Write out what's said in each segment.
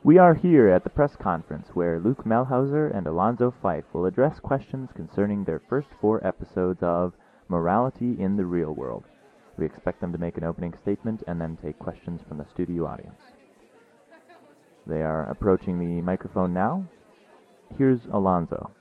We are here at the press conference where Luke Melhauser and Alonzo Fife will address questions concerning their first 4 episodes of Morality in the Real World. We expect them to make an opening statement and then take questions from the studio audience. They are approaching the microphone now. Here's Alonzo.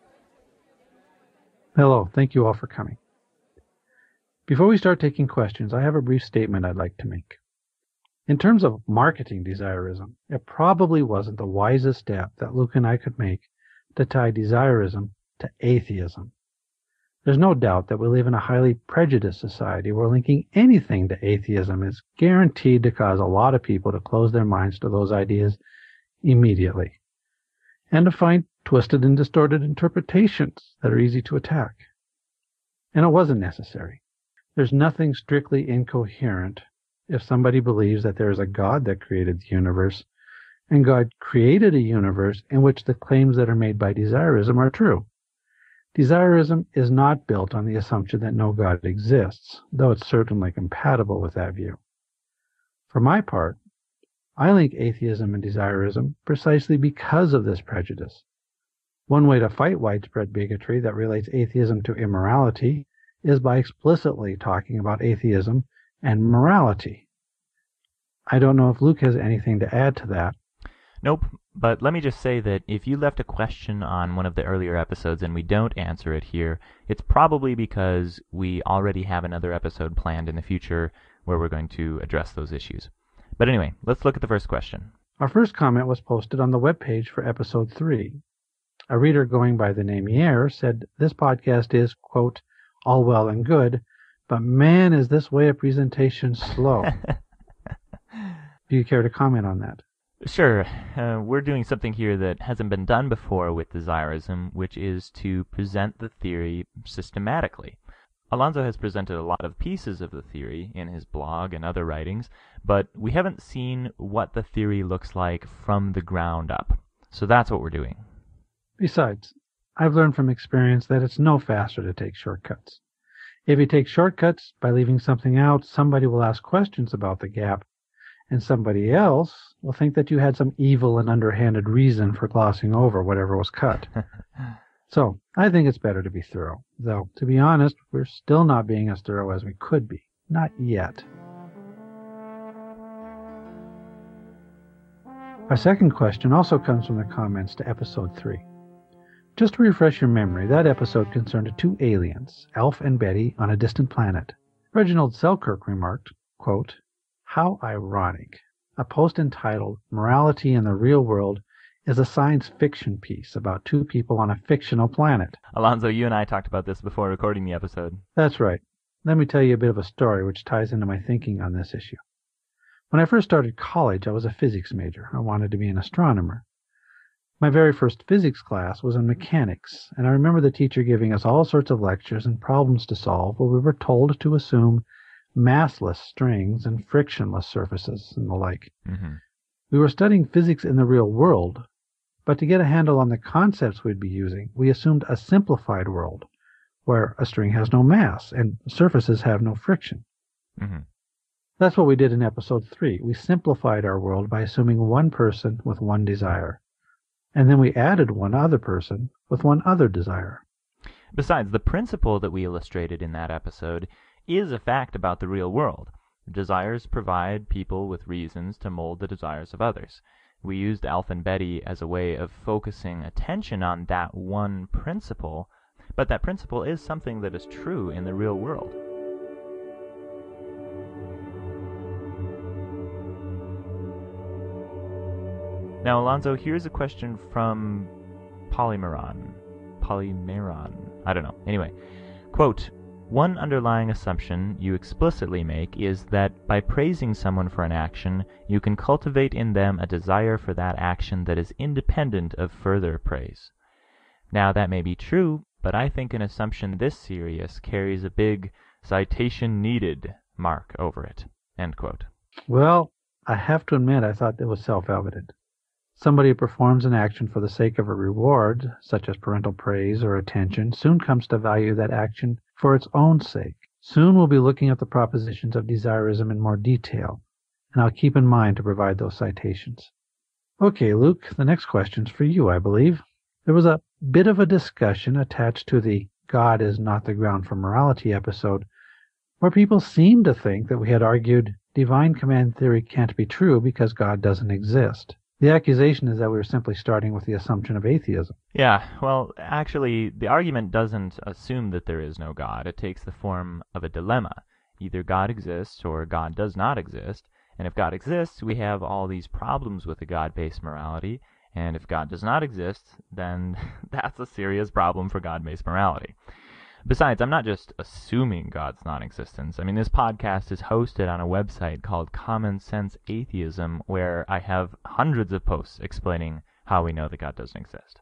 Hello, thank you all for coming. Before we start taking questions, I have a brief statement I'd like to make. In terms of marketing desirism, it probably wasn't the wisest step that Luke and I could make to tie desirism to atheism. There's no doubt that we live in a highly prejudiced society where linking anything to atheism is guaranteed to cause a lot of people to close their minds to those ideas immediately, and to find twisted and distorted interpretations that are easy to attack. And it wasn't necessary. There's nothing strictly incoherent if somebody believes that there is a God that created the universe, and God created a universe in which the claims that are made by desirism are true. Desirism is not built on the assumption that no God exists, though it's certainly compatible with that view. For my part, I link atheism and desirism precisely because of this prejudice. One way to fight widespread bigotry that relates atheism to immorality is by explicitly talking about atheism and morality. I don't know if Luke has anything to add to that. Nope, but let me just say that if you left a question on one of the earlier episodes and we don't answer it here, it's probably because we already have another episode planned in the future where we're going to address those issues. But anyway, let's look at the first question. Our first comment was posted on the webpage for episode 3. A reader going by the name Yair said this podcast is, quote, all well and good, but man, is this way of presentation slow. Do you care to comment on that? Sure. We're doing something here that hasn't been done before with desirism, which is to present the theory systematically. Alonzo has presented a lot of pieces of the theory in his blog and other writings, but we haven't seen what the theory looks like from the ground up. So that's what we're doing. Besides, I've learned from experience that it's no faster to take shortcuts. If you take shortcuts by leaving something out, somebody will ask questions about the gap, and somebody else will think that you had some evil and underhanded reason for glossing over whatever was cut. So, I think it's better to be thorough. Though, to be honest, we're still not being as thorough as we could be. Not yet. Our second question also comes from the comments to episode 3. Just to refresh your memory, that episode concerned 2 aliens, Alf and Betty, on a distant planet. Reginald Selkirk remarked, quote, how ironic. A post entitled Morality in the Real World is a science fiction piece about 2 people on a fictional planet. Alonzo, you and I talked about this before recording the episode. That's right. Let me tell you a bit of a story which ties into my thinking on this issue. When I first started college, I was a physics major. I wanted to be an astronomer. My very first physics class was in mechanics, and I remember the teacher giving us all sorts of lectures and problems to solve where we were told to assume massless strings and frictionless surfaces and the like. Mm-hmm. We were studying physics in the real world, but to get a handle on the concepts we'd be using, we assumed a simplified world, where a string has no mass and surfaces have no friction. Mm-hmm. That's what we did in episode 3. We simplified our world by assuming one person with one desire. And then we added one other person with one other desire. Besides, the principle that we illustrated in that episode is a fact about the real world. Desires provide people with reasons to mold the desires of others. We used Alf and Betty as a way of focusing attention on that one principle, but that principle is something that is true in the real world. Now, Alonzo, here's a question from Polymeron. I don't know. Anyway, quote, one underlying assumption you explicitly make is that by praising someone for an action, you can cultivate in them a desire for that action that is independent of further praise. Now, that may be true, but I think an assumption this serious carries a big citation needed mark over it. End quote. Well, I have to admit I thought that was self-evident. Somebody who performs an action for the sake of a reward, such as parental praise or attention, soon comes to value that action for its own sake. Soon we'll be looking at the propositions of desirism in more detail, and I'll keep in mind to provide those citations. Okay, Luke, the next question's for you, I believe. There was a bit of a discussion attached to the God is not the ground for morality episode, where people seemed to think that we had argued divine command theory can't be true because God doesn't exist. The accusation is that we were simply starting with the assumption of atheism. Yeah, well, actually, the argument doesn't assume that there is no God. It takes the form of a dilemma. Either God exists or God does not exist. And if God exists, we have all these problems with a God-based morality. And if God does not exist, then that's a serious problem for God-based morality. Besides, I'm not just assuming God's non-existence. I mean, this podcast is hosted on a website called Common Sense Atheism, where I have hundreds of posts explaining how we know that God doesn't exist.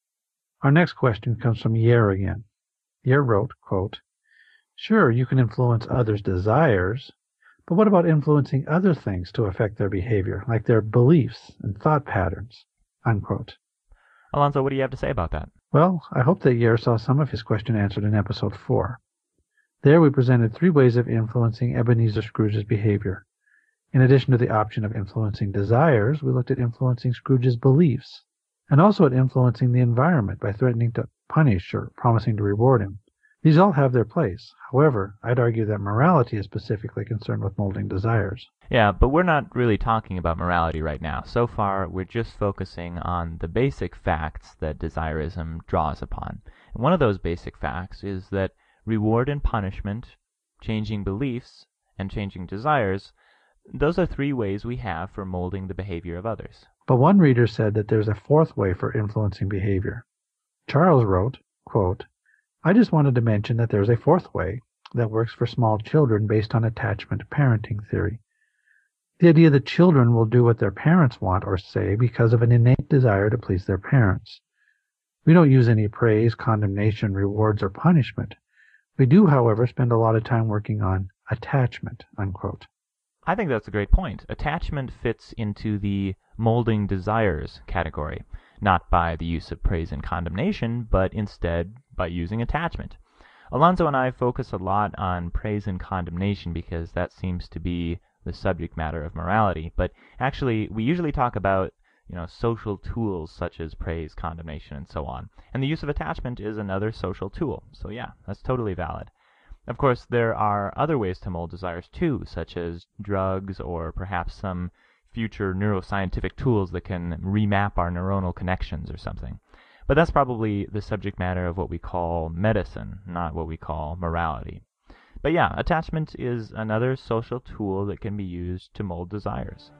Our next question comes from Yair again. Yair wrote, quote, "Sure, you can influence others' desires, but what about influencing other things to affect their behavior, like their beliefs and thought patterns?" Unquote. Alonzo, what do you have to say about that? Well, I hope that Yair saw some of his question answered in episode 4. There we presented 3 ways of influencing Ebenezer Scrooge's behavior. In addition to the option of influencing desires, we looked at influencing Scrooge's beliefs, and also at influencing the environment by threatening to punish or promising to reward him. These all have their place. However, I'd argue that morality is specifically concerned with molding desires. Yeah, but we're not really talking about morality right now. So far, we're just focusing on the basic facts that desirism draws upon. And one of those basic facts is that reward and punishment, changing beliefs, and changing desires, those are 3 ways we have for molding the behavior of others. But one reader said that there's a 4th way for influencing behavior. Charles wrote, quote, "I just wanted to mention that there's a 4th way that works for small children based on attachment parenting theory. The idea that children will do what their parents want or say because of an innate desire to please their parents. We don't use any praise, condemnation, rewards, or punishment. We do, however, spend a lot of time working on attachment," unquote. I think that's a great point. Attachment fits into the molding desires category, not by the use of praise and condemnation, but instead by using attachment. Alonzo and I focus a lot on praise and condemnation because that seems to be the subject matter of morality, but actually we usually talk about social tools such as praise, condemnation, and so on. And the use of attachment is another social tool. So yeah, that's totally valid. Of course, there are other ways to mold desires too, such as drugs or perhaps some future neuroscientific tools that can remap our neuronal connections or something. But that's probably the subject matter of what we call medicine, not what we call morality. But yeah, attachment is another social tool that can be used to mold desires.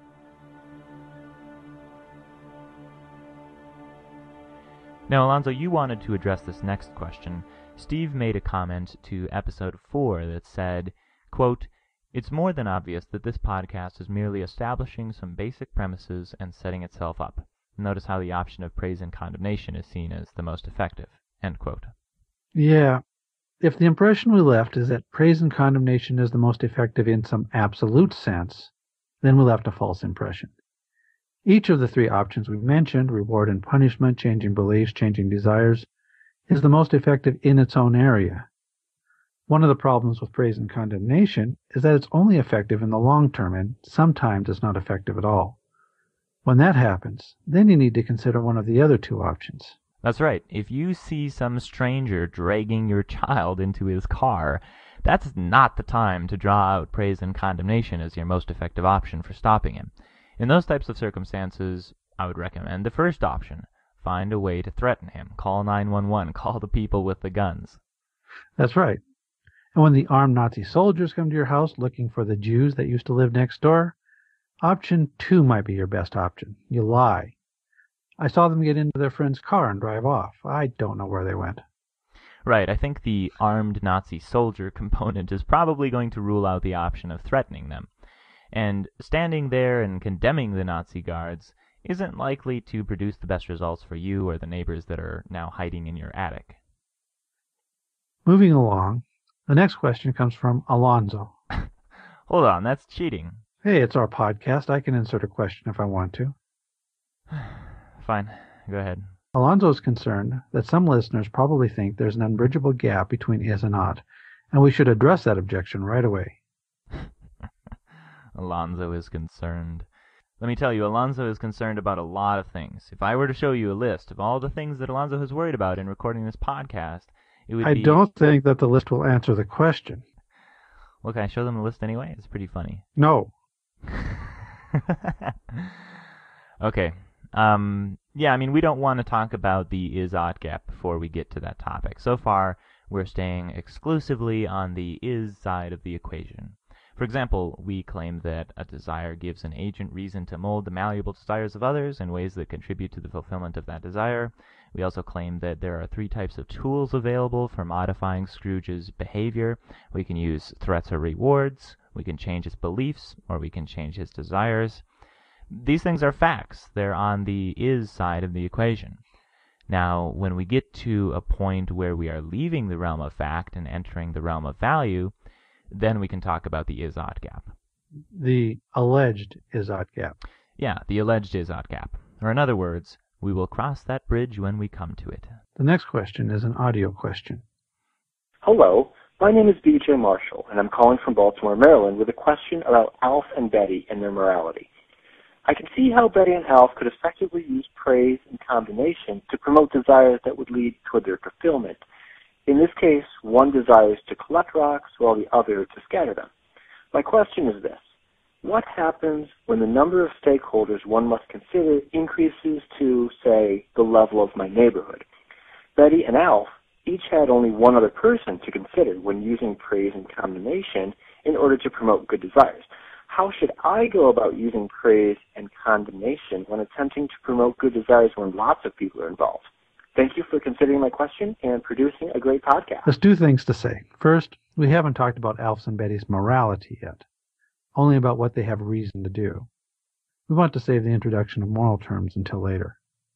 Now, Alonzo, you wanted to address this next question. Steve made a comment to episode 4 that said, quote, "It's more than obvious that this podcast is merely establishing some basic premises and setting itself up. Notice how the option of praise and condemnation is seen as the most effective." End quote. Yeah. If the impression we left is that praise and condemnation is the most effective in some absolute sense, then we left a false impression. Each of the 3 options we mentioned, reward and punishment, changing beliefs, changing desires, is the most effective in its own area. One of the problems with praise and condemnation is that it's only effective in the long term and sometimes it's not effective at all. When that happens, then you need to consider one of the other 2 options. That's right. If you see some stranger dragging your child into his car, that's not the time to draw out praise and condemnation as your most effective option for stopping him. In those types of circumstances, I would recommend the first option. Find a way to threaten him. Call 911. Call the people with the guns. That's right. And when the armed Nazi soldiers come to your house looking for the Jews that used to live next door, option 2 might be your best option. You lie. "I saw them get into their friend's car and drive off. I don't know where they went." Right, I think the armed Nazi soldier component is probably going to rule out the option of threatening them. And standing there and condemning the Nazi guards isn't likely to produce the best results for you or the neighbors that are now hiding in your attic. Moving along, the next question comes from Alonzo. Hold on, that's cheating. Hey, it's our podcast. I can insert a question if I want to. Fine, go ahead. Alonzo is concerned that some listeners probably think there's an unbridgeable gap between is and ought, and we should address that objection right away. Alonzo is concerned. Let me tell you, Alonzo is concerned about a lot of things. If I were to show you a list of all the things that Alonzo has worried about in recording this podcast, it would be... I don't think that the list will answer the question. Well, can I show them the list anyway? It's pretty funny. No. Okay. Yeah, I mean, we don't want to talk about the is-ought gap before we get to that topic. So far, we're staying exclusively on the is side of the equation. For example, we claim that a desire gives an agent reason to mold the malleable desires of others in ways that contribute to the fulfillment of that desire. We also claim that there are 3 types of tools available for modifying Scrooge's behavior. We can use threats or rewards, we can change his beliefs, or we can change his desires. These things are facts. They're on the is side of the equation. Now, when we get to a point where we are leaving the realm of fact and entering the realm of value, then we can talk about the is-ought gap. The alleged is-ought gap. Yeah, the alleged is-ought gap. Or in other words, we will cross that bridge when we come to it. The next question is an audio question. Hello, my name is B.J. Marshall, and I'm calling from Baltimore, Maryland, with a question about Alf and Betty and their morality. I can see how Betty and Alf could effectively use praise and condemnation to promote desires that would lead toward their fulfillment. In this case, one desires to collect rocks while the other to scatter them. My question is this. What happens when the number of stakeholders one must consider increases to, say, the level of my neighborhood? Betty and Alf each had only one other person to consider when using praise and condemnation in order to promote good desires. How should I go about using praise and condemnation when attempting to promote good desires when lots of people are involved? Thank you for considering my question and producing a great podcast. There's 2 things to say. First, we haven't talked about Alf's and Betty's morality yet, only about what they have reason to do. We want to save the introduction of moral terms until later.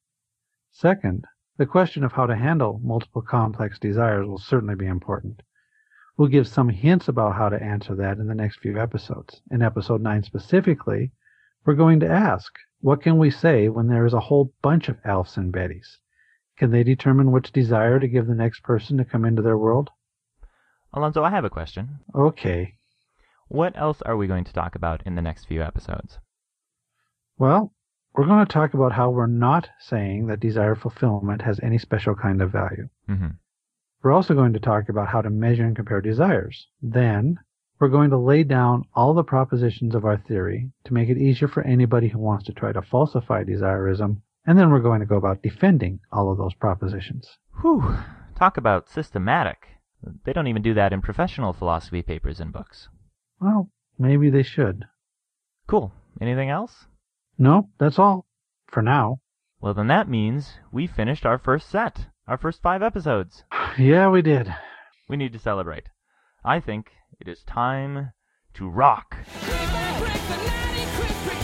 Second, the question of how to handle multiple complex desires will certainly be important. We'll give some hints about how to answer that in the next few episodes. In episode 9 specifically, we're going to ask, what can we say when there is a whole bunch of Alfs and Bettys? Can they determine which desire to give the next person to come into their world? Alonzo, I have a question. Okay. What else are we going to talk about in the next few episodes? Well, we're going to talk about how we're not saying that desire fulfillment has any special kind of value. Mm-hmm. We're also going to talk about how to measure and compare desires. Then, we're going to lay down all the propositions of our theory to make it easier for anybody who wants to try to falsify desirism. And then we're going to go about defending all of those propositions. Whew. Talk about systematic. They don't even do that in professional philosophy papers and books. Well, maybe they should. Cool. Anything else? No, that's all. For now. Well, then that means we finished our first set. Our first 5 episodes. Yeah, we did. We need to celebrate. I think it is time to rock.